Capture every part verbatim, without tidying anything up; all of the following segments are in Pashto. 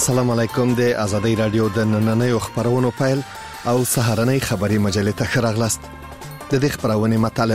السلام علیکم. د آزادۍ رادیو د نننۍ خبرونو پیل او سهارنۍ خبري مجلې ته خراغلاست. د دې خبرونې مطلب: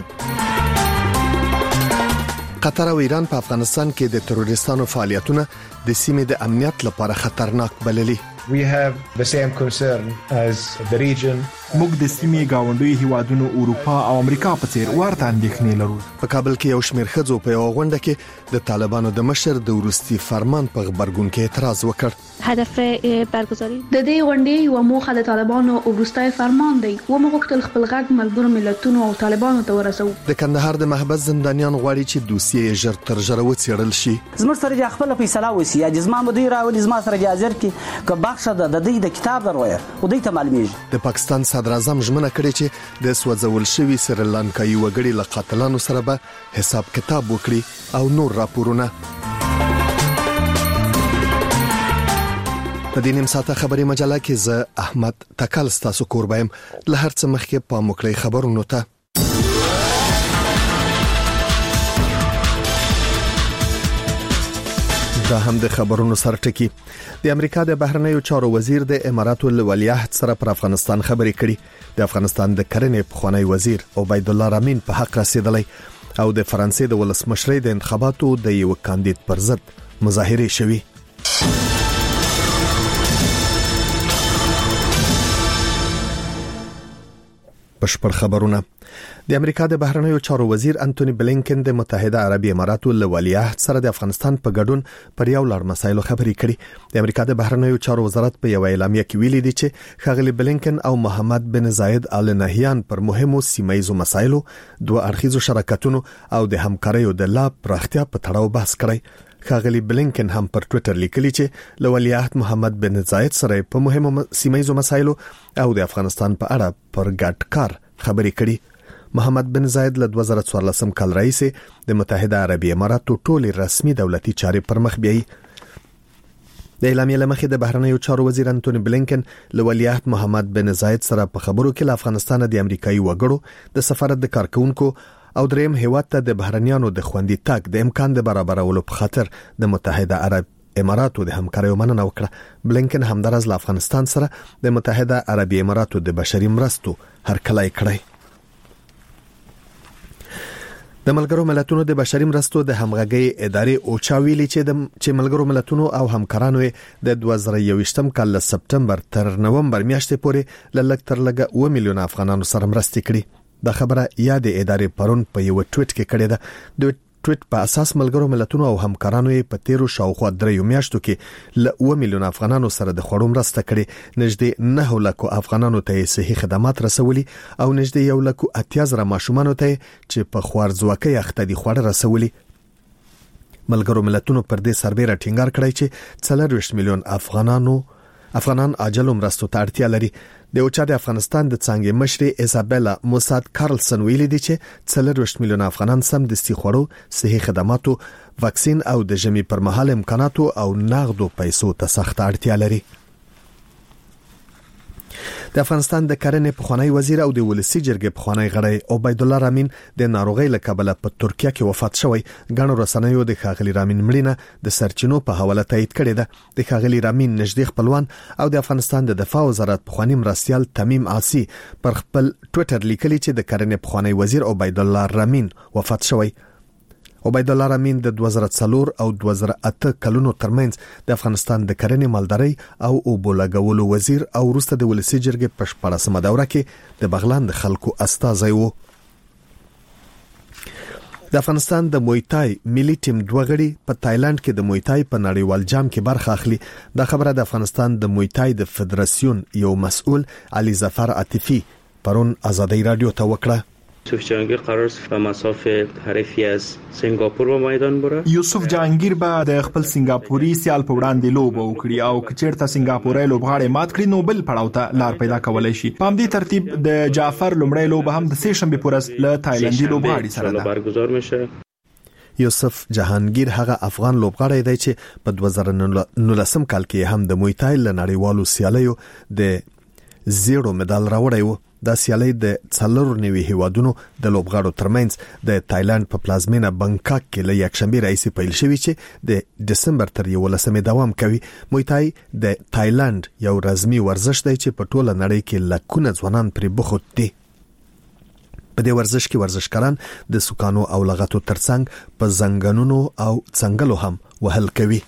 قطر او ایران په افغانستان کې د تروریستانو فعالیتونه د سیمې د امنیت لپاره خطرناک بللي. We have the same concern as the region. موږ د سیمې گاونډي هیوادونو اروپا او امریکا په څیر ورته اندېښنې لرو. په کابل کې یو شمېر ښځو په یو غونډه کې د طالبانو د مشر د وروستي فرمان په غبرګون کې اعتراض وکړ. هدف برگزاری د دې غونډې یو موخه د طالبانو وروستي فرمان دی. و موږ غوښتل خپل غږ ملګرو ملتونو او طالبانو ته ورسوو. د کندهار د محبس زندانیان غواړي چې دوسیې ژر تر ژره وڅېړل شي. زموږ سره د خپل فیصله وسی یا جسمه مدیر راولي زما سره اجازه کې که بخښه د دې د کتاب دروي او دې ته معلومیږي. د پاکستان صدر اعظم ژمنه کړې چې د سوځول شوی سریلانکایي وګړي له قاتلانو سره به حساب کتاب وکړي او نور راپورونه. په دې نیم ساعته خبري مجله کې زه احمد تکل ستاسو کوربایم. له هر څه مخکې په مکړی خبرونو ته. دا هم د خبرونو سرټکی. د امریکا د بهرنیو چارو وزیر د اماراتو ولیعهد سره پر افغانستان خبرې کړي. د افغانستان د کرنې پخوانی وزیر عبید الله رامین په حق رسیدلی او د فرانسې د ولسمشرۍ د انتخاباتو د یو کاندید پر ضد مظاهره شوي. بشپړ خبرونه. د امریکا د بهرنیو چارو وزیر انټونی بلینکن د متحده عربی اماراتو له ولیعهد سره د افغانستان په ګډون پر یو لړ مسایلو خبرې کړي. د امریکا د بهرنیو چارو وزارت په یو اعلامیه کې ویلي دی چې ښاغلي بلینکن او محمد بن زاید آل نهیان پر مهمو سیمایي مسایلو دوه اړخیزو شراکتونو او د همکاریو د لا پراختیا په تړاو بحث کړی. ښاغلي بلینکن هم پر ټوئیټر لیکلي چې له ولیعهد محمد بن زاید سره په مهمو سیمایي مسایلو او د افغانستان په اړه پر ګډ کار خبرې کړي. محمد بن زاید له دوه زره څوارلسم کال راهیسې د متحده عربی اماراتو ټولې رسمي دولتي چارې پر مخ بیایي. د اعلامیې لمخې د بهرنیو چارو وزیر انټونی بلینکن له ولیعهد محمد بن زاید سره په خبرو کې له افغانستان د امریکایي وګړو د سفارت د کارکونکو او دریم هیواد ته د بهرنیانو د خوندي تګ د امکان د برابرولو په خاطر د متحده عرب اماراتو د همکاریو مننه وکړه. بلینکن همدارس له افغانستان سره د متحده عربی اماراتو د بشري مرستو هرکلی کړی. د ملګرو ملتونو د بشري مرستو د همغږي ادارې اوچا ویلي چې د چې ملګرو ملتونو او همکارانو د دوه زره یوویشتم کال له سپټمبر تر نومبر میاشتې پورې ل لږ تر لږه اوه میلیونه افغانانو سره مرستې کړي. دا خبره یا د ادارې پرون په یو ټویټ کې کړې ده. د ټویټ په اساس ملګرو ملتونو او همکارانو په تیرو شاوخوا دریو میاشتو کې ل اوه میلیونه افغانانو سره د خوړو مرسته کړې. نږدې نه لکو افغانانو ته صحي خدمات رسولي او نږدې یو لکو اتیا زره ماشومانو ته چې په خوارځواکۍ اخته دي خوړ رسولي. ملګرو ملتونو پر دې سربېره ټینګار کړی چې څلورویشت میلیون افغانانو افغانان عاجل مرستو ته اړتیا لري. د اوچا د افغانستان د څنګه مشري ایزابلا موساد کارلسن ویلي دي چې څلورویشت میلیون افغانان سم دستي خوړو، صحي خدماتو، واکسین او د ژمي پر مهال امکاناتو او نغدو پیسو ته سخت اړتیا لري. د افغانستان د کرنې پخوانی وزیر او د ولسی جرګې پخوانی غړی عبید الله رامین د ناروغۍ له کبله په ترکیه کې وفات شوی. غنو رسنیو د ښاغلي رامین مړینه د سرچینو په حواله تایید کړې ده. د ښاغلي رامین نږدې خپلوان او د افغانستان د دفاع وزارت پخوانی مرستیال تمیم عاصی پر خپل ټوئیټر لیکلي چې د کرنې پخوانی وزیر عبید الله رامین وفات شوی. عبید الله رامین د دوه زره څلور او دوه زره اته کلونو ترمنځ د افغانستان د کرنې مالدارۍ او اوبو لګولو وزیر او وروسته د ولسی جرګې په شپاړسمه دوره کې د بغلان د خلکو استازی و. د افغانستان د مویتای ملي ټیم دوه غړي په تایلند کې د مویتای په نړیوال جام کې برخه اخلي. دا خبره د افغانستان د مویتای د فدراسیون یو مسؤل علي ظفر عاطفي پرون آزادۍ رادیو ته وکړه. یوسف جهانگیر قرار است به مسافه حریفی از سنگاپور به میدان بره. یوسف جهانگیر به د خپل سنگاپوري سیال په وړاندې لوبه وکړي او کچېرته سنگاپوري لوبغاړي مات کړي نو بل پړاو ته لار پیدا کولای شي. په همدې ترتیب د جعفر لومړی لوبه هم د سه شنبه پورز له تایلندي لوبغاړي سره ده برگزار میشه. یوسف جهانگیر هغه افغان لوبغاړی دی چې په دوه زره نولسم کال کې هم د موی تای له نړیوالو سیالیو د زیرو مډال راوړی و. د سیالي د څلور نوي هیوادونو د لوبغاړو ترمنځ د تایلند په پلازمینه بانکاک کې له یکشنبه راځي پیل شوی چې د دسمبر تر یولسمې دوام کوي. موی تای د تایلند یو رسمي ورزش دی چې په ټوله نړۍ کې لکونه ځوانان پرې بوخت دي. په دې ورزش کې ورزشکاران د سکانو او لغتو ترڅنګ په زنګونونو او څنګلو هم وهل کوي.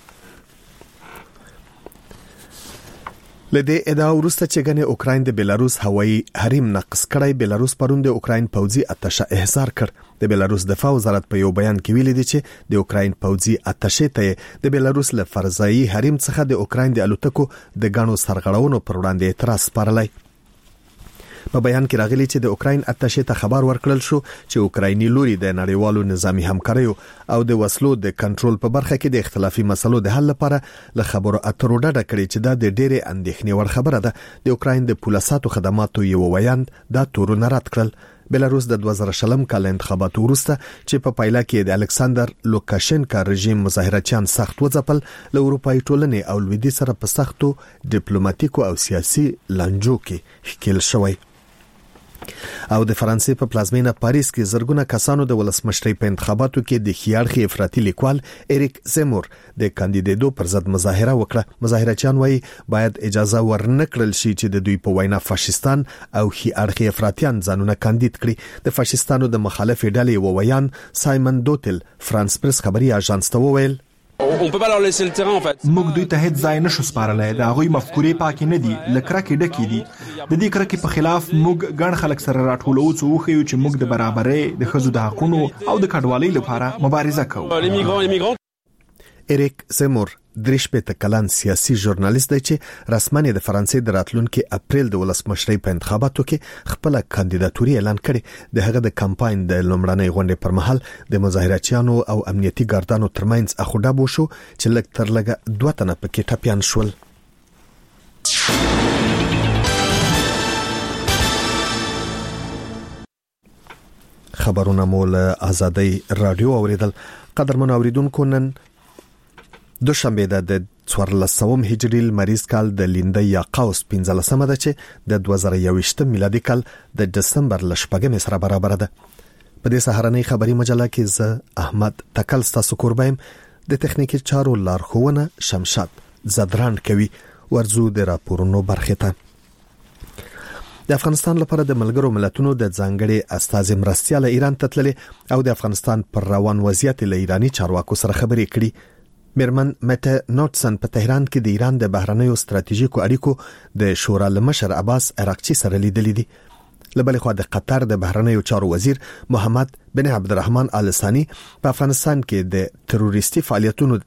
لدې ادعا ورسته چې غنې اوکراین د بیلاروس هوایي حریم نقض کړی. بیلاروس پرون د اوکراین پوځي اتشه احضار کړ. د بیلاروس دفاع وزارت په یو بیان کې ویلي دی چې د اوکراین پوځي اتشه ته د بیلاروس له فرضایي حریم څخه د اوکراین د الوتکو د غاڼو سرغړونو پر وړاندې اعتراض سپارلی. په بیان کې راغلی چې د اوکراین اتشه ته خبر ورکړل شو چې اوکرایني لوري د نړیوالو نظامی همکاریو او د وسلو د کنټرول په برخه کې د اختلافي مسلو د حل لپاره له خبرو اترو ډډه کړې چې دا د ډېرې اندېښنې وړ خبره ده. د اوکراین د پولیساتو خدماتو یو ویاند دا تورونه رد کړل. بیلاروس د دوه زره شلم کال انتخاباتو وروسته چې په پایله کې د الکساندر لوکاشنکا رژیم مظاهرچیان سخت وځپل، له اروپایي ټولنې او لویدي سره په سختو ډیپلوماټیکو او سیاسي لانجو کې ښکیل شوی. او د فرانسې په پلازمینه پاریس کې زرګونه کسانو د ولسمشرۍ په انتخاباتو کې د خيارخي افراطي لیکوال اریک زیمور د کاندیدېدو پر ضد مظاهره وکړه. مظاهرچیان وایي باید اجازه ورنکړل شي چې د دوی په وینا فاشستان او خيارخي افراطیان ځانونه کاندید کړي. د فاشستانو د مخالفې ډلې وویان سایمن دوتل فرانس پریس خبري اژانس ته وویل موږ دوی ته هیڅ ځای نشو سپارلای. د هغوی مفکورې پاکې نه دي، لکرکې ډکې دي. د دې کرکې په خلاف موږ ګڼ خلک سره راټولو څو وخیو چې موږ د برابرۍ، د ښځو د حقونو او د کډوالۍ لپاره مبارزه کوو. اریک زیمور دریش په کلان سیاسي ژورنالیست دی چې رسمن د فرانسې د راتلونکي اپریل د ولسمشرۍ په انتخاباتو کې خپل کاندیداتوري اعلان کړي. د هغه د کمپاین د لومړنۍ غونډې پر مهال د مظاهرچیانو او امنیتي ګاردانو ترمنځ اخوډاب وشو چې لږ تر لږه دوه تنه پکې ټپيان شول. خبرونه مول آزادۍ رادیو اوریدل. قدرمن اوریدونکو، نن دوشنبه د څوارلسم هجري لمریز کال د لیندۍ یا قوس پنځلسمه ده چې د دوه زره یوویشتم میلادي کال د دسمبر ل شپږمې سره برابر ده. په دې سهارنۍ خبري مجله کې زه احمد تکل ستاسو قربایم. د تخنیکی چارو لارښوونه شمشاد زدران کوي. ورزو د راپورونو برخه ته. د افغانستان لپاره د ملګرو ملتونو د ځانګړي استاذ مرستيال ایران ته تللی او د افغانستان پر روان وضعیت له ایرانی چارواکو سره خبرې کړي. میرمن مټه نوټسن په تهران کې د ایران د بهرنیو ستراتیژیکو اړیکو د شورا لمشر عباس عراقچی سره لیدلې دي. لبل خو د قطر د بهرنیو چارو وزیر محمد بن عبدالرحمن آل ثانی په افغانستان کې د تروریستي فعالیتونو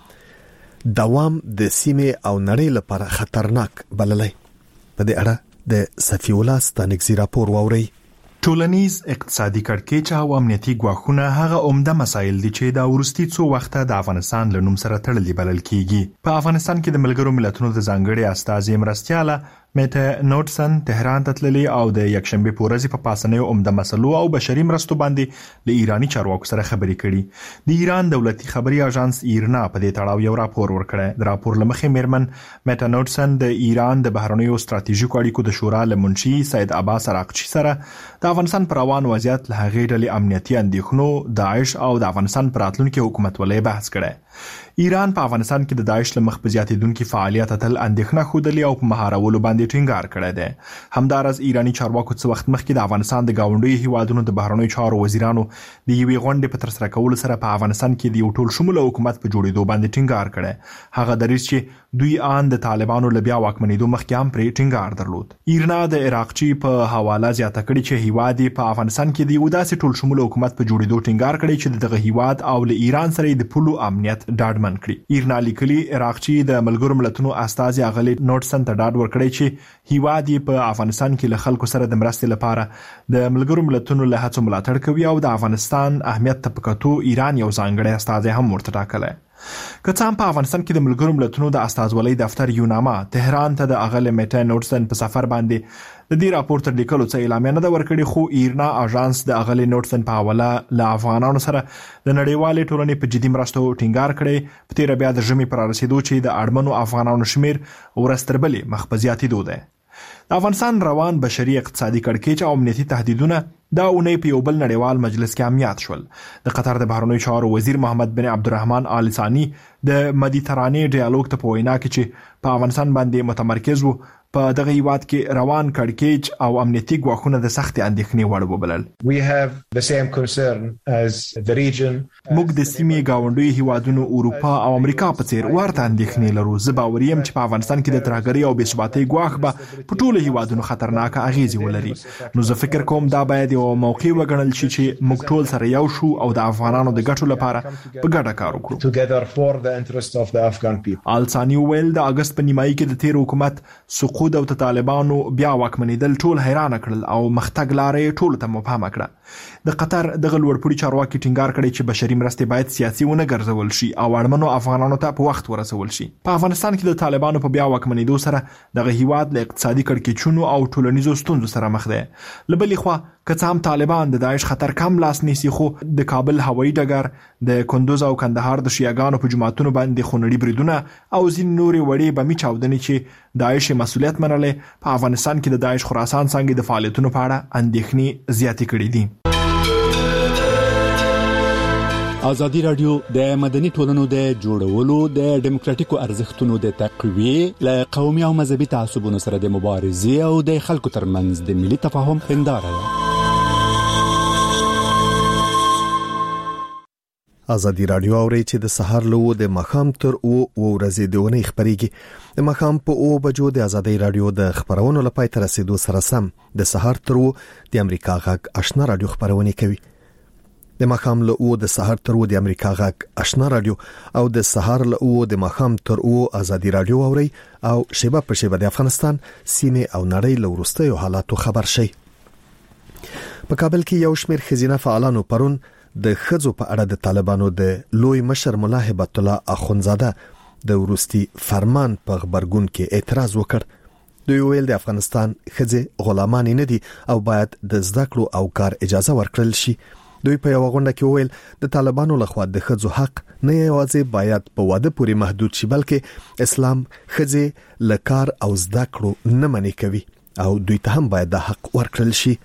دوام د سیمې او نړۍ لپاره خطرناک بللی. په دې اړه د صفی الله ستانکزی راپور واوري. ټولنیز اقتصادي کړکېچ او امنیتي ګواښونه هغه عمده مسایل دي چې د ورستي څو وخته د افغانستان له نوم سره تړلي بلل کیږي. په افغانستان کې د ملګرو ملتونو د ځانګړي استاذ مرستياله میټه نوټسن تهران ته تللی او د یکشنبه په ورځ په پاسنیو عمده مسلو او بشري مرستو باندې له ایرانی چارواکو سره خبرې کړي. د ایران دولتي خبري اژانس ایرنا په دې تړاو یو راپور ورکړی. د راپور لمخې میرمن میټه نوټسن د ایران د بهرنیو ستراتیژیکو اړیکو د شورا لمنشي سید عباس عراقچی سره د افغانستان پر روان وضعیت له هغې ډلې امنیتي اندېښنو، داعش او د افغانستان پر راتلونکي حکومت ولې بحث کړی. ایران په افغانستان کې د داعش له مخ په زیاتېدونکي فعالیت تل اندېښنه ښودلې او په مهارولو باندې ټینګار کړی دی. همدارس ایرانی چارواکو څه وخت مخکې د افغانستان د گاونډیو هیوادونو د بهرنیو چارو وزیرانو د یوې غونډې په ترسره کولو سره په افغانستان کې د یو ټول شموله حکومت په جوړېدو باندې ټینګار کړی. هغه دریځ چې دوی آن د طالبانو له بیا واکمنېدو مخکې هم پرې ټینګار درلود. ایرنا د عراقچی په حواله زیاته کړې چې هیواد په افغانستان کې د یو داسې ټول شموله حکومت په جوړېدو ټینګار کړی چې دغه هیواد او له ایران سره د پولو امنیت ډاډمن کړي. ایرنا لیکلي عراقچی د ملګرو ملتونو استاذ اغلی نوټسن ته ډاډ ورکړی چې هیواد په افغانستان کې له خلکو سره د مرستې لپاره د ملګرو ملتونو له هڅو ملاتړ کوي او د افغانستان اهمیت ته په کتو ایران یو ځانګړی استاذ هم ورته ټاکلی. که څه هم په افغانستان کې د ملګرو ملتونو د استازولۍ دفتر یوناما تهران ته د اغلی میټه نوټسن په سفر باندې د دې راپور تر لیکلو څخه اعلامیه نه ده ورکړې، خو ایرنا اژانس د اغلی نوټسن په حواله له افغانانو سره د نړیوالې ټولنې په جدي مرستو ټینګار کړی. په تیره بیا د ژمي پر رسیدو چې د اړمنو افغانانو شمیر ورځ تر بلې مخ په زیاتېدو دی. د افغانستان روان بشري اقتصادي کړکېچ او امنیتي تهدیدونه دا اونۍ په یو بل نړیوال مجلس کې عمیات شول. د قطر د بهرنیو چارو وزیر محمد بن عبدالرحمن آل ثاني د مدیترانې ډیالوګ ته په وینا کې چې په افغانستان باندې متمرکز وو په دغه هیواد کې روان کړکېچ او امنیتي ګواښونه د سختې اندېښنې وړ وبلل. We have the same concern as the region. موږ د سیمې ګاونډي هیوادونو اروپا او امریکا په څیر ورته اندېښنې لرو. زه باور یم چې په افغانستان کې د ترهګرۍ او بې ثباتۍ ګواښ به په ټولو هیوادونو خطرناک اغیزې ولري. نو زه فکر کوم دا باید یو موقع وګڼل شي چې موږ ټول سره یو شو او د افغانانو د ګټو لپاره په ګډه کار وکړو. Together for the interest of the Afghan people. آل ثاني ویل د اگست په نیمایي کې د تیر حکومت سقوط او د طالبانو بیا واکمنېدل ټول حیران کړل او مختګ لارې ټول ته مبهمه کړه. د قطر دغه لوړپوړي چارواکي ټینګار کړی چې بشري مرستې باید سیاسي ونه ګرځول شي او اړمنو افغانانو ته په وخت ورسول شي. په افغانستان کې د طالبانو په بیا واکمنېدو سره دغه هیواد له اقتصادي کړکېچونو او ټولنیزو ستونزو سره مخ دی. له بلې خوا که څه هم طالبان د داعش خطر کم لاس نیسي، خو د کابل هوایي ډګر، د کندوز او کندهار د شیعاګانو په جماعتونو باندې خونړي بریدونه او ځینې نورې وړې بمي چاودنې چې داعش مسؤلیت منلې په افغانستان کې د داعش خراسان څنګه د فعالیتونو په اړه اندېښنې زیاتې کړې دي. ازادي رادیو د مدني ټولنو د جوړولو د ډیموکراتیکو ارزښتونو د تقویې له قومي او مذهبي تعصبونو سره د مبارزې او د خلکو ترمنځ د ملي تفاهم هنداره ده. ازادي رادیو اوري چې د سحر لو د مخام تر او ورځې د ونې خبريږي. د مخام په او بجو د ازادي رادیو د خبرونو لپاره تر رسیدو سره سم د سحر تر او د امریکا غږ آشنا رادیو خبرونه کوي. د مخام له او د سحر تر او د امریکا غږ آشنا رادیو او د سحر له او د مخام تر او ازادي رادیو اوري او شیبه په شیبه د افغانستان سیمه او نړۍ له وروستیو حالاتو خبر شي. په کابل کې یو شمېر خزینه فعالانو پرون د خزو په اړه د طالبانو د لوی مشر مولا هبت الله اخونزاده د ورستي فرمان په خبرګون کې اعتراض وکړ. دوی ویل د افغانستان خزه غلامان نه دي او باید د زده کړو او کار اجازه ورکړل شي. دوی په یو غونډه کې ویل د طالبانو لخوا د خزو حق نه یوازې باید په واده پورې محدود شي، بلکې اسلام خزه لکار او زده کړو نه منې کوي او دوی ته هم باید د حق ورکړل شي.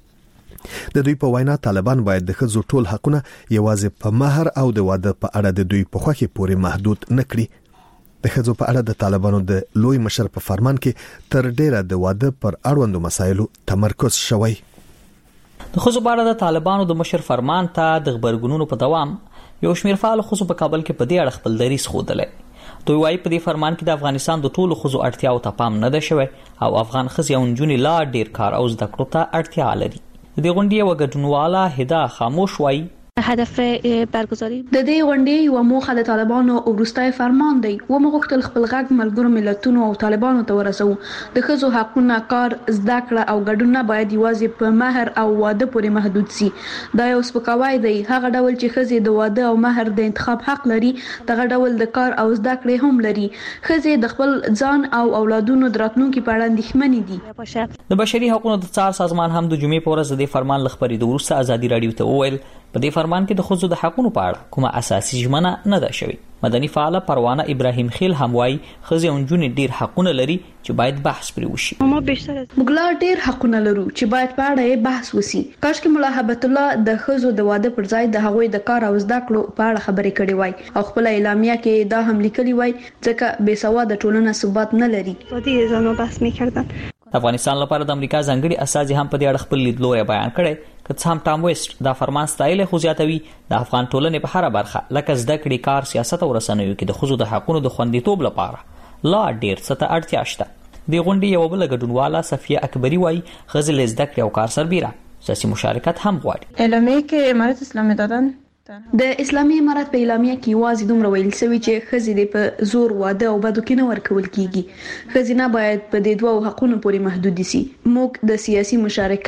د دوی په وینا طالبان باید د خزو ټول حقونه یوازې په مہر او د واده په اړه د دوی په خوخي پورې محدود نه کړي. د خزو په اړه د طالبانو د لوی مشر په فرمان کې تر ډیره د واده پر اړوندو مسایلو تمرکز شوی. د خزو په اړه د طالبانو د مشر فرمان ته د خبرګونونو په دوام یو شمېر فعال خزو په کابل کې په دې اړه خپل دریځ ښودلی. دوی وايي په دې فرمان کې د افغانستان د ټولو خزو اړتیاو ته پام نه ده شوی او افغان خزې او نجونې لا ډیر کار او زده کړو ته اړتیا لري. د دې غونډې وګډونواله هدا خاموش وايي هدف برگزاری د دې غونډې یو موخه د طالبانو وروستي فرمان دی و مغوښتل خپل غږ ملګرو ملتونو او طالبانو ته ورسو. د خزو حقونه، کار، زده کړه او ګډون باید یوازې په مہر او واده پورې محدود سي. دا یو سپکاوی دی. هغه ډول چې خزې د واده او مہر د انتخاب حق لري، دغه ډول د کار او زده کړې هم لري. خزې د خپل ځان او اولادونو د راتلونکي په اړه اندېښمنې دي. د بشري حقوقو د څار سازمان هم د جمعې په ورځ د فرمان لخبري د ورسته ازادي رادیو ته وویل په دې فرمان کې د خزو د حقوقو په اړه کومه اساسي ژمنه نه ده شوې. مدني فعال پروانه ابراهیم خیل هم وايي خزې او نجونې ډیر حقونه لري چې باید بحث پرې وشي. موږ لا ډیر حقونه لرو چې باید په اړه بحث وشي. کاش کې مولا هبت الله د خزو د واده پر ځای د هغوی د کار او زده کړو په اړه خبرې کړې وای او خپل اعلامیه کې دا هم لیکلي وای ځکه بې سواده ټولنه ثبات نه لري. ودی زانو بحث می‌کردن. افغانستان لپاره د امریکا ځانګړي استازي هم په دې اړه خپل لیدلوری بیان کړي. که څه هم ټام ویسټ دا فرمان ستایل خو زیاتوي د افغان ټولنې په هر برخه لکه زده کړې، کار، سیاست او رسنیو کې د خزو د حقوقو د خوندیتوب لپاره لا ډیر څه ته اړتیا شته. د غونډې یو بل ګډونواله صفیه اکبری وايي خزې له زده کړې او کار سربیره سیاسي مشارکت هم غواړي. اعلامیه کې امارت اسلامي دادن د اسلامي امارت په اعلامیه کې واځي دومره ویل شوی چې خزې د په زور واده او بدو کې نه ورکول کیږي. خزینه باید په دې دوه حقوقو پورې محدود شي. موږ د سیاسي مشارکت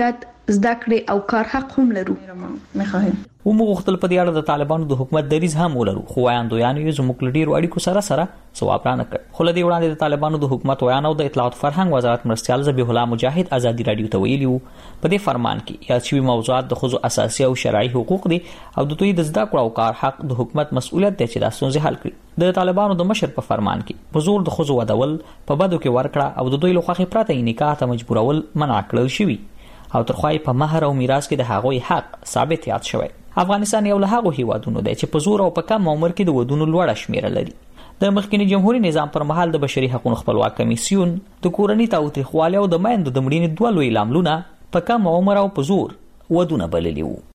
زده کړې او کار حق هم لرو. میخواهیم و مغختل په دې اړه د طالبانو د حکومت دریز هم ولرو، خو وایاندویانو یې زموږ له ډیرو اړیکو سره سره ځواب رانه کړ. خو له دې وړاندې د طالبانو د حکومت ویان او د اطلاعات فرهنګ وزارت مرستیال ذبیح الله مجاهد ازادي رادیو ته ویلي وو په دې فرمان کې یاد شوي موضوعات د ښځو اساسي او شرعي حقوق دي او د دوی د زده کړو او کار حق د حکومت مسؤلیت دی چې دا ستونزې حل کړي. د طالبانو د مشر په فرمان کې په زور د ښځو ودول په بدو کې ورکړه او د دوی له خوښې پرته یې نکاح ته مجبورول منع کړل شوي او ترخوای په مہر او میراث کې د هغوی حق ثابت یاد شوی. افغانستان یو له هغو هیوادونو دی چې په زور او په کم عمر کې د ودونو لوړه شمیره لري. د مخکنی جمهوریت نظام پر مهال د بشري حقوقو خپلواک کمیسیون د کورنۍ تاوتریخوالي او د میندو د مړینې دوه لوی لاملونه په کم عمر او په زور ودونه بللي وو.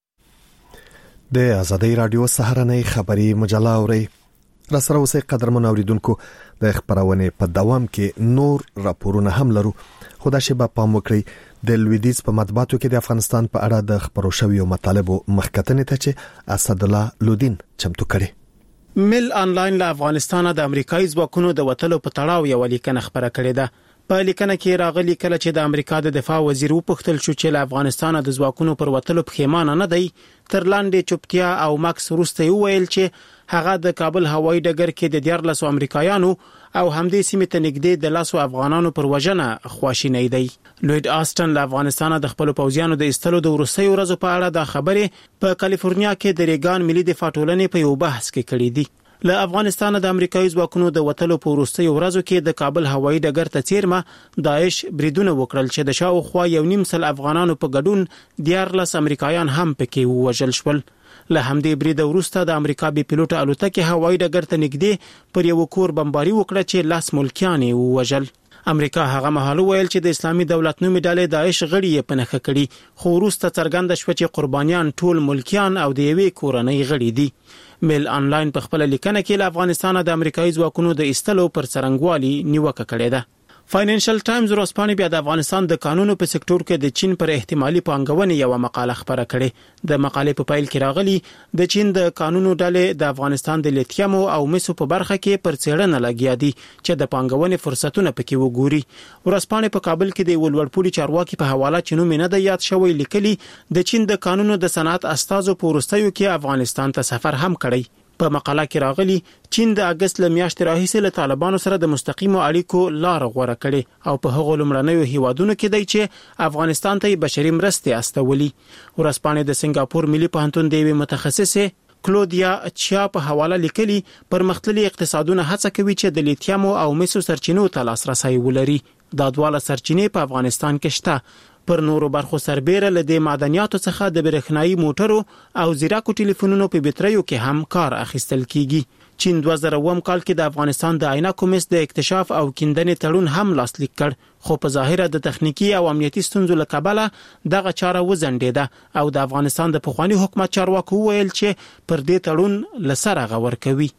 د ازادي رادیو سهارنۍ خبری مجله اوري را سره اوسې قدرمن اوریدونکو د خبرونه په دوام کې نور راپورونه هم لرو، خو دا شی به پام وکړئ د لویدیز په مطبوعاتو کې د افغانستان په اړه د خبرو شویو مطالبو مخکتنې ته چې اسد الله لودین چمتو کړي. مل انلاین له افغانستان د امریکایي ځواکونو د وټلو په تړاو یو لیکنه خبره کړې ده. په لیکنه کې راغلي کله چې د امریکا د دفاع وزیر وپوښتل شو چې له افغانستان د ځواکونو پر وټلو پښیمانه نه دی، تر لاندې چوپتیا او ماکس وروسته ویل چې هغه د کابل هوایي ډګر کې د دیارلسو امریکایانو او همدې سیمې ته نږدې د لاسو افغانانو پر وژنه خواشینی دی. لوید آستن له افغانستان د خپل پوځیانو د استلو د وروستیو ورځو په اړه د خبرې په کالیفورنیا کې د ریګان ملي دفاع ټولنې په یو بحث کې کړې دي. له افغانستان د امریکایي ځواکونو د وټلو په وروستیو ورځو کې د کابل هوایي ډګر ته چیرمه داعش بریدونه وکړل چې د شاوخوا یو نیم سل افغانانو په ګډون دیارلس امریکایان هم پکې ووژل شول. له همدې برید وروسته د امریکا بي پيلوټ الوتکې هوایي ډګر ته نږدې پر یو کور بمباري وکړه چې لاس ملکیان یې ووژل. امریکا هغه مهال ویل چې د اسلامي دولت نومي ډلې داعش غړي یې پنهخه کړي، خو وروسته څرګنده شوه چې قربانیان ټول ملکیان او د یوې کورنۍ غړي دي. میل انلاین په خپل لیکنه کې له افغانستان د امریکایي ځواکونو د استلو پر څرنګوالي نیوکه کړې ده. فاینانشل ټایمز ورځپاڼې بیا د افغانستان د قانونو په سکتور کې د چین پر احتمالي پانګونې یو مقاله خبره کړې. د مقالې په پایل کې راغلي د چین د قانونو ډلې د افغانستان د لیتیم او مسو په برخه کې پر څېړنه لګیا دي چې د پانګونې فرصتونه پکې وګوري. ورځپاڼې په کابل کې د ولورپولي چارواکي په حواله چې نوم نه د یاد شوی لیکلي د چین د قانونو د صنعت استازو په ورستیو کې افغانستان ته سفر هم کړی. په مقاله کې راغلي چین د اگست ل میاشتې راهیسې له طالبانو سره د مستقیمو اړیکو لار غوړه کړي او په هغو لمړنیو هیوادونو کې دی چې افغانستان ته بشري مرستې استولي. ورځپاڼې د سنگاپور ملي پوهنتون د یوې متخصصه کلودیا چیا په حواله لیکلي پرمختللي اقتصادونه هڅه کوي چې د لیتیم او مسو سرچینو ته لاسرسي ولري. دا دواله سرچینې په افغانستان کې شته. پر نورو برخو سربېره له دې معدنیاتو څخه د برېښنايي موټرو او زیراکو ټلیفونونو په بټریو کې هم کار اخیستل کیږي. چین دوه زره اووه کال کې د افغانستان د عینکو مس د اکتشاف او کیندنې تړون هم لاسلیک کړ، خو په ظاهره د تخنیکی او امنیتي ستونزو له کبله دغه چاره وځنډېده او د افغانستان د پخوانی حکومت چارواکو ویل چې پر دې تړون لسره غور کوي.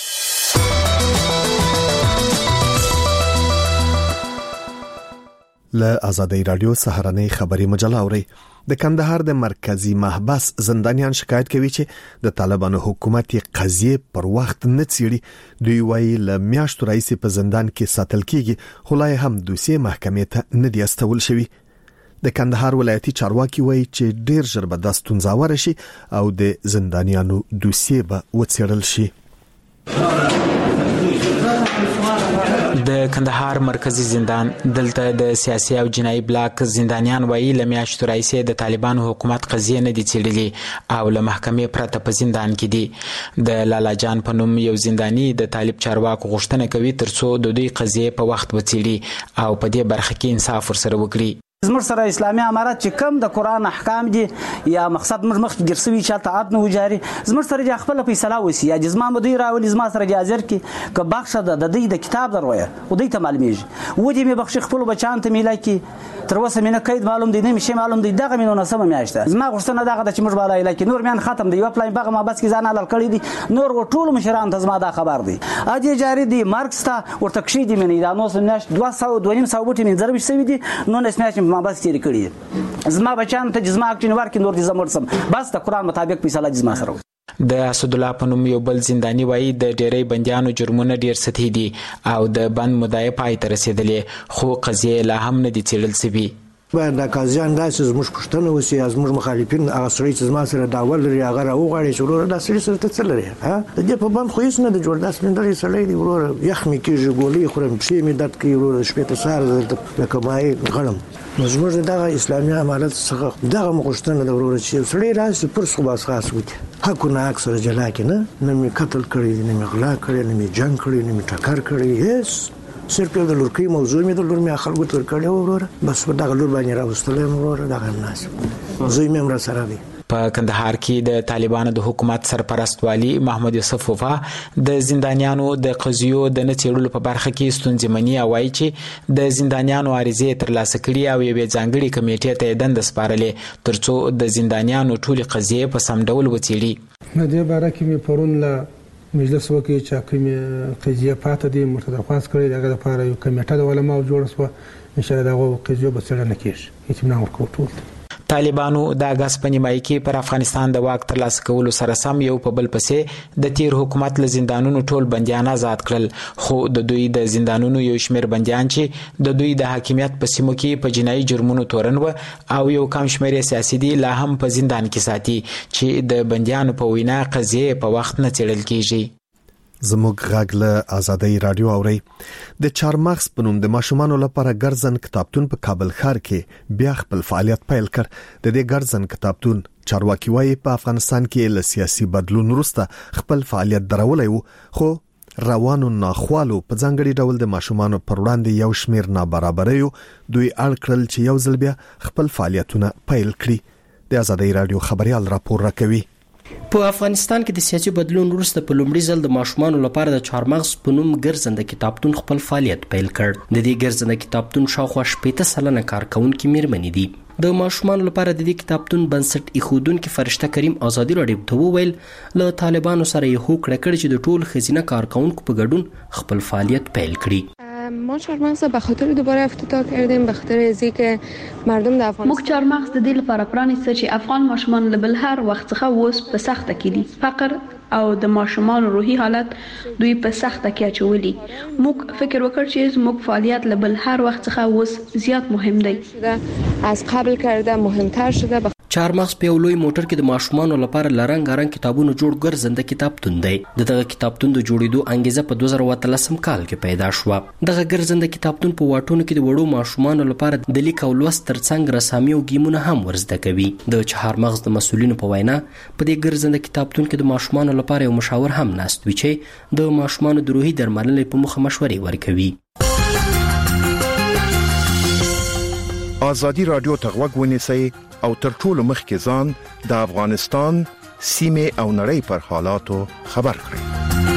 له ازادي رادیو سهارنۍ خبری مجله اوري. د کندهار د مرکزی محبس زندانیان شکایت کوي چې د طالبانو حکومت قضیه پر وخت نه څیړي. دوی وايي له میاشتو راځي په زندان کې ساتل کیږي، خو لا هم دوسیه محکمې ته نه دی استول شوی. د کندهار ولایتي چارواکي وایي چې ډیر ژر به د ستونزاور شي او د زندانیانو دوسیه به وڅېړل شي. د کندهار مرکزی زندان دلته د سیاسي او جنایي بلاک زندانیان وایي له میاشتو راځي د طالبانو حکومت قضیه نه دي څېړلې او له محکمې پرته په زندان کې دي. د لالا جان په نوم یو زنداني د طالب چارواکو غوښتنه کوي ترڅو د دوی قضیه په وخت وڅېړي او په دې برخه کې انصاف ورسره وکړي. زموږ سره اسلامي امارات چې کم د قران احکام دي یا مقصد موږ مخکې ګرځوي چې تعهد نه وجاري زموږ سره د خپل فیصله وسی یا جزما مدوی راولي زما سره اجازه کی که بخښه د دې د کتاب دروي او دې ته معلومیږي و دې مې بخښ خپل بچان ته میلا کی تر اوسه مې نه قید معلوم دي نه مشه معلوم دي دغه مې نه سم میاشته زما غوښتنه دغه د چې موږ بالا اله کی نور میان ختم دی یو پلاین بغه ما بس کی ځان لړ کړی دي نور ټول مشران ته زما دا خبر دي اجي جاری دي مارکس ته ورته کشي دي مې نه دا نو سم دوه سوه دوه نیم سوه بوټي من ضرب شوی دي نو نه سماش ما بس تیر کړی زما بچان ته جسمه اکټین ورکې نور دي زمرسم بس د قران مطابق فیصله جسمه سره. د اسد الله په نوم یو بل زنداني وایي د ډېری بنديانو جرمونه ډېر سطحي دي او د بند مدعي پای ته رسیدلې خو قضیه لا هم نه دي څېړل شوې. باید د قاضیان داسې زموږ پوښتنه وشي یا زموږ مخالفین هغه سړی چې زما سره دعوه لري هغه راوغواړي چې وروره دا سړي سره ته څه لرې ها د دې په بند خو هېڅ نه دی جوړ دا سپین سړی دی وروره یخ مې کېږي ګولۍ خورم پښې مې درد کوي وروره شپې ته سهار زه لکه مایع غړم نو زموږ د دغه اسلامي امارت څخه دغه غوښتنه ده وروره چې یو سړی راشي پر خو بس خاص وکړي حق نه حق سره جلا کړي نه نه مې قتل کړی دی نه مې غلا کړی نه مې جنګ کړی نه مې ټکر کړی هېڅ صرف د لورکۍ موضوع مې د لور مې خلکو ته ورکړی و وروره بس په دغه لور باندې راوستلی یم وروره دغه مناسب زوی مې هم راسره دی. په کندهار کې د طالبانو د حکومت سرپرست والي محمد یوسف وفا د زندانیانو د قضیو د نه څېړلو په برخه کې ستونزې مني او وایي چې د زندانیانو عریضې ترلاسه کړي او یوې ځانګړې کمیټې ته یې دنده سپارلې تر څو د زندانیانو ټولې قضیې په سم ډول وڅېړي. په دې باره کې مې پرون له مجلس وکړي چې کومې قضیې پاته دي موږ ته درخواست کړی د هغه لپاره یو کمیټه د علماو جوړه شوه انشاءالله د هغو قضیو به څېړنه کېږي اطمینان ورکوو ټول ته. طالبانو د اګست په نیمایي کې پر افغانستان د واک ترلاسه کولو سره سم یو په بل پسې د تیر حکومت له زندانونو ټول بندیان آزاد کړل خو د دوی د زندانونو یو شمېر بندیان چې د دوی د حاکمیت په سیمو کې په جنایي جرمونو تورن و او یو کم شمېر سیاسي دي لا هم په زندان کې ساتي چې د بندیانو په وینا قضیې په وخت نه څېړل کېږي. زموږ غږ له آزادۍ رادیو اوري. د چارمغز په نوم د ماشومانو لپاره ګرځن کتابتون په کابل ښار کې بیا خپل فعالیت پیل کړ. د دې ګرځن کتابتون چارواکي وايي په افغانستان کې له سیاسي بدلون وروسته خپل فعالیت درولای وو خو روانو ناخوالو په ځانګړي ډول د ماشومانو پر وړاندې یو شمېر نابرابریو دوی اړ کړل چې یو ځل بیا خپل فعالیتونه پیل کړي. د آزادۍ رادیو خبريال راپور راکوي. په افغانستان کې د سیاسي بدلون وروسته په لومړي ځل د ماشومانو لپاره د چارمغز په نوم ګرځنده کتابتون خپل فعالیت پیل کړ. د دې ګرځنده کتابتون شاوخوا شپېته سلنه کارکونکي میرمنې دي. د ماشومانو لپاره د دې کتابتون بنسټ ایښودونکي فرشته کریم آزادي راډیو ته وویل له طالبانو سره یې هوکړه کړې چې د ټول ښځینه کارکونکو په ګډون خپل فعالیت پیل کړي. ما چارمغز به خاطر دوباره افتتاح کردیم به خاطر از اینکه مردم در افغانستان موږ چارمغز د دې لپاره پرانیسته چې افغان ماشومان له بل هر وخت څخه اوس په سخته کې دي. فقر او د ماشومان روحي حالت دوی په سخته کې اچولي. موږ فکر وکړ چې زموږ فعالیت له بل هر وخت څخه اوس زیات مهم دی. از قبل کرده مهمتر شده. چارمغز په یو لوی موټر کې د ماشومانو لپاره لرنګارنګ کتابونو جوړ ګرځنده کتابتون دی. دغه کتابتون د جوړېدو انګیزه په دوه زره اتلسم کال کې پیدا شوه. دغه ګرځنده کتابتون په واټونو کې د وړو ماشومانو لپاره د لیک او لوست ترڅنګ رسامي او ګیمونه هم ورزده کوي. د چارمغز د مسؤلینو په وینا په دې ګرځنده کتابتون کې د ماشومانو لپاره یو مشاور هم ناست وي چې د ماشومانو د روحي درملنې په موخه مشورې ورکوي. آزادی رادیو ته غوږ ونیسئ او تر ټولو مخکې ځان د افغانستان سیمې او نړۍ پر حالاتو خبر کړئ.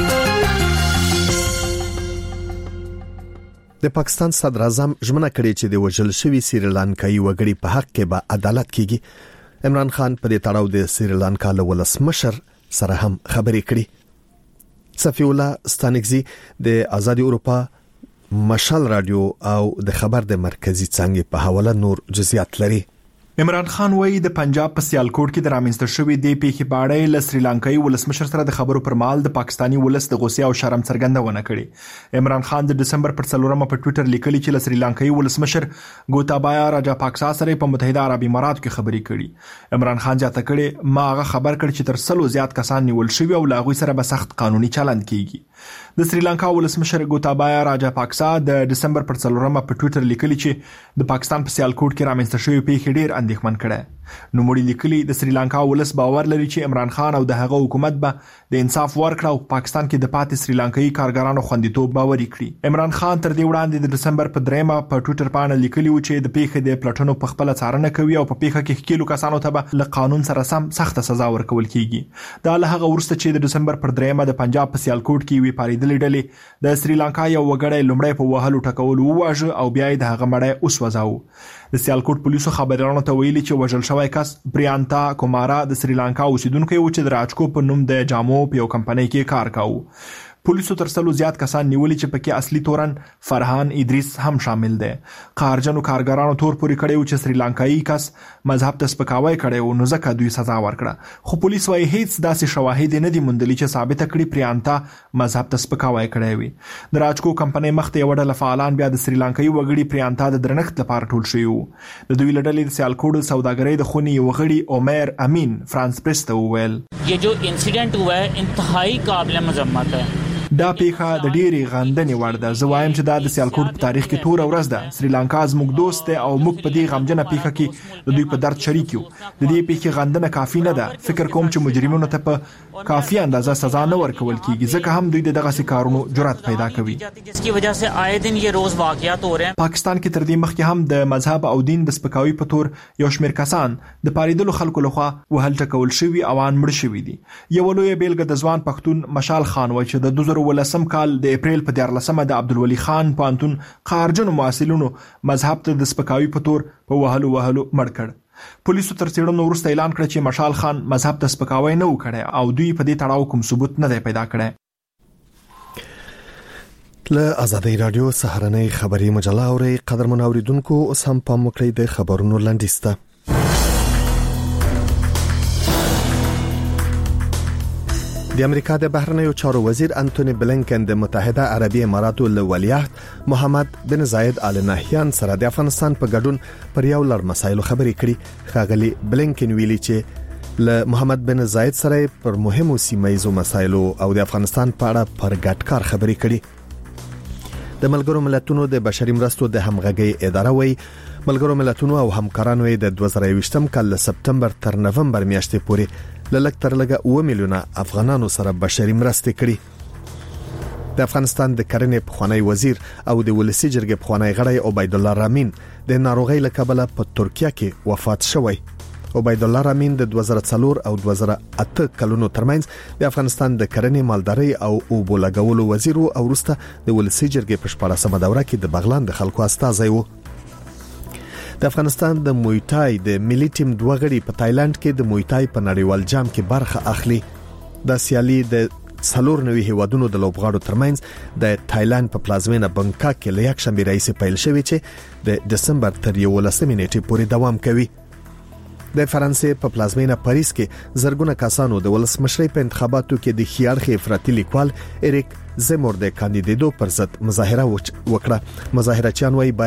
د پاکستان صدر اعظم ژمنه کړې چې د وژل شوي سریلانکایي وګړي په حق کې به عدالت کیږي. عمران خان په دې تړاو د سریلانکا له ولسمشر سره هم خبرې کړې. صفی الله ستانکزي د آزادي اروپا مشال رادیو او د خبر د مرکزی څنګه په حواله نور جزئیات لري. عمران خان وایي د پنجاب په سیالکوټ کې د رامنځته شوې د پیښې په اړه له سریلانکایي ولسمشر سره د خبرو پر مهال د پاکستاني ولس د غوسې او شرم څرګندونه کړې. عمران خان د دسمبر پر څلورمه په ټوئیټر لیکلي چې له سریلانکایي ولسمشر ګوتابایا راجاپاکسا سره په متحده عربي اماراتو کې خبرې کړي. عمران خان زیاته کړي ما هغه خبر کړ چې تر سلو زیات کسان نیول شوي او له هغوی سره به سخت قانوني چلند کیږي. د سریلانکا ولسمشر ګوتابایا راجاپاکسا د دسمبر پر څلورمه په ټوئیټر لیکلي چې د پاکستان په سیالکوټ کې رامنځته شوې پیښې ډېر اندېښمن کړي. نو مړي لیکلي د سریلانکا ولس باور لري چې عمران خان او د هغه حکومت به د انصاف ورکړه او پاکستان کې د پاتې سریلانکایي کارګرانو خوندیتوب باوري کړي. عمران خان تر دې وړاندې د دسمبر په دریمه په ټوئیټر باندې لیکلي و چې د پیښې د پلټنو په خپل څارنه کوي او په پیښه کې ښکېلو کسانو ته به له قانون سره سم سخته سزا ورکول کیږي. دا له هغه وروسته چې د دسمبر پر دریمه د پنجاب په سیالکوټ کې وی پاریدلې ډلې د سریلانکا یو وګړی لومړی په وهلو ټکولو وواژه او بیا یې د هغه مړی اوس وځاوه. د سیالکوټ پولیسو خبريالانو ته ویلي چې وژل شوی کس پریانتا کومارا د سریلانکا اوسیدونکی و چې د راجکو په نوم د جامو په یو کمپنۍ کې کار کاوه. پولیسو تر سلو زیات کسان نیولي چې پکې اصلي تورن فرحان ادریس هم شامل دی. قهرجنو کارګرانو تور پوري کړی و چې سریلانکایي کس مذهب ته سپکاوی کړی و، نو ځکه دوی سزا ورکړه. خو پولیس وايي هیڅ داسې شواهد نه دي موندلي چې ثابت کړي پریانتا مذهب ته سپکاوی کړی وي. د راجکو کمپنۍ مخته یو ډله فعالان بیا د سریلانکایي وګړي پریانتا د درنښت لپاره ټول شوي وو. د دوی له ډلې د سیالکوټ سوداګرۍ د خونې یو غړي عمر امین فرانس پریس ته وویل یہ جو انسیډنٹ ہوا ہے انتہائی قابل مذمت ہے. دا پیښه د ډېرې غندنې وړ ده. زه وایم چې دا د سیالکوټ په تاریخ کې توره ورځ ده. سریلانکا زموږ دوست دی او موږ په دې غمجنه پیښه کې د دوی په درد شریک یو. د دې پیښې غندنه کافي نه ده. فکر کوم چې مجرمینو ته په کافي اندازه سزا نه ورکول کیږي، ځکه هم دوی د دغه کارونو جرأت پیدا کوي. جسकी وجہ سے آئے دن یہ روز واقعات ہو رہے ہیں. پاکستان کې تر دې مخکې هم د مذهب او دین د سپکاوي په تور یو شمېر کسان د پاریدلو خلکو لخوا وهل ټکول شوي او ان مړ شوي دي. یو لوی بیلګه د ځوان پښتون مشال خان وای چې د دوه زره ولسم کال د اپریل په دیارلسمه د عبدالولي خان پوهنتون قهرجنو محصلینو مذهب ته د سپکاوي په تور په وهلو وهلو مړ کړ. پولیسو تر څېړنو وروسته اعلان کړ چې مشال خان مذهب ته سپکاوی نه و کړی او دوی په دې تړاو کوم ثبوت نه دی پیدا کړی. له آزادۍ رادیو سهارنۍ خبري مجله اوري قدرمن اوریدونکو، اوس هم پام وکړئ د خبرونو لنډیز ته. د امریکا د بهرنیو چارو وزیر انټونی بلینکن د متحده عربی اماراتو له ولیعهد محمد بن زاید آل نهیان سره د افغانستان په ګډون پر یو لړ مسایلو خبرې کړي. ښاغلي بلینکن ویلي چې له محمد بن زاید سره پر مهمو سیمایزو مسایلو او د افغانستان په اړه پر ګډ کار خبرې کړي. د ملګرو ملتونو د بشري مرستو د همغږي اداره وایي ملګرو ملتونو او همکارانو د دوه زره یوویشتم کال له سپتمبر تر نومبر میاشتې پورې لږ تر لږه اوه میلیونه افغانانو سره بشري مرستې کړي. د افغانستان د کرنې پخوانی وزیر او د ولسی جرګې پخوانی غړی عبید الله رامین د ناروغۍ له کبله په ترکیه کې وفات شوی. عبید الله رامین د دوه زره څلور او دوه زره اته کلونو ترمنځ د افغانستان د کرنې مالدارۍ او اوبو لګولو وزیر او وروسته د ولسی جرګې په شپاړسمه دوره کې د بغلان د خلکو استازی و. د افغانستان د مویتای د ملي ټیم دوه غړي په تایلند کې د مویتای په نړیوال جام کې برخه اخلي. د سیالي د څلور نوي هیوادونو د لوبغاړو ترمنځ د تایلند په پلازمینه بنکاک کې له یک شنبه راهیسې پیل شوی چې د دسمبر تر یولسمې نیټې پورې دوام کوي. د فرانسې په پلازمینه پاریس کې زرګونه کسانو د ولسمشرۍ په انتخاباتو کې د خيارخې افراطي لیکوال اریک زمور د کاندیدېدو پر ضد مظاهره وکړه. مظاهرچیان وايي